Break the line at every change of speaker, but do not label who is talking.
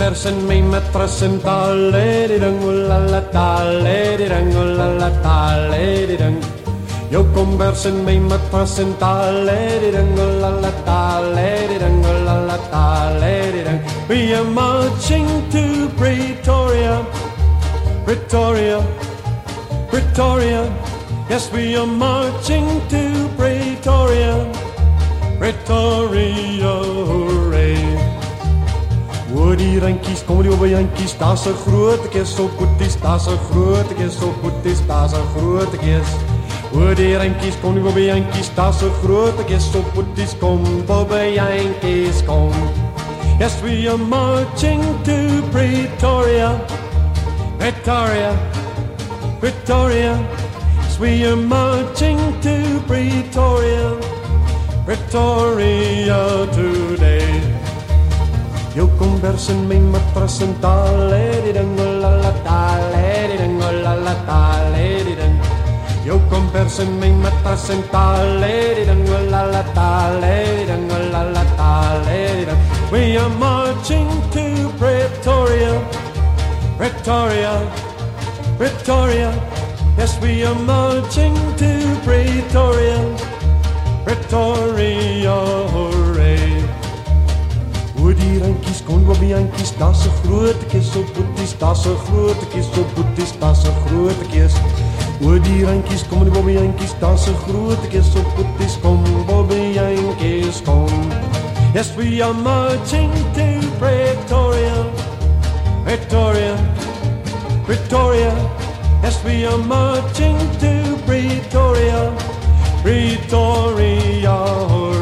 kombers en my matras en talediding, oolala talediding, oolala talediding. Jou kombers en my matras en talediding, oolala talediding, oolala talediding. We are marching to Pretoria, Pretoria, Pretoria. Yes, we are marching to Pretoria, Pretoria, hooray. Hoor die randjies, kom die oberjantjies, daar's 'n groot kies op boeties, daar's 'n groot kies op boeties, daar's 'n groot kies. Hoor die randjies, kom die oberjantjies, daar's 'n groot kies op boeties, kom oberjantjies, kom. Yes, we are marching to Pretoria, Pretoria, Pretoria. Yes, we are marching to Pretoria, Pretoria today. Jou kombers en my matras en talediding, oolala talediding, oolala talediding. Jou kombers en my matras en talediding, oolala talediding, oolala talediding. We are marching to Pretoria, Pretoria, Pretoria. Yes, we are marching to Pretoria, Pretoria, hooray. Hoor die randjies, kom oberjantjies, daar's 'n groot kies op boeties, daar's 'n groot kies op boeties, daar's 'n groot kies. Hoor die randjies, kom die oberjantjies, daar's 'n groot kies op boeties, kom oberjantjies, kom. Yes, we are marching to Pretoria, Pretoria, Pretoria. Yes, we are marching to Pretoria, Pretoria.